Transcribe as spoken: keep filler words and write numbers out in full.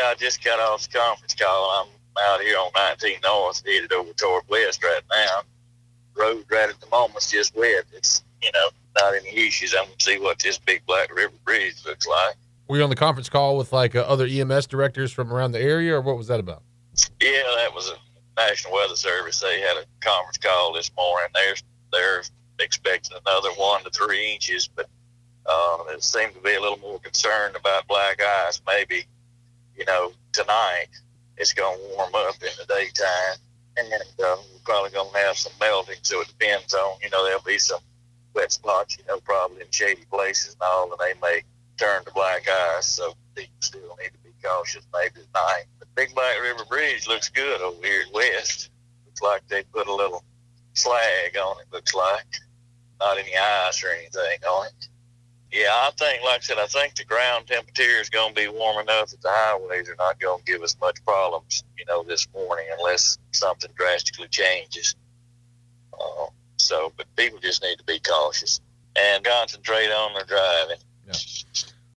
I just got off the conference call. I'm out here on nineteen North, headed over toward West right now. Road right at the moment's just wet. It's, you know, not any issues. I'm going to see what this Big Black River Bridge looks like. Were you on the conference call with like uh, other E M S directors from around the area, or what was that about? Yeah, that was a National Weather Service. They had a conference call this morning. They're, they're expecting another one to three inches, but uh, they seem to be a little more concerned about black ice. Maybe, you know, tonight it's going to warm up in the daytime, and uh, we're probably going to have some melting, so it depends on, you know, there'll be some wet spots, you know, probably in shady places and all, and they may turn to black ice, so people still need to be cautious maybe tonight. The Big Black River Bridge looks good over here at West. Looks like they put a little slag on it, looks like. Not any ice or anything on it. Yeah, I think, like I said, I think the ground temperature is going to be warm enough that the highways are not going to give us much problems, you know, this morning unless something drastically changes. Uh, so, but people just need to be cautious and concentrate on their driving. Yeah.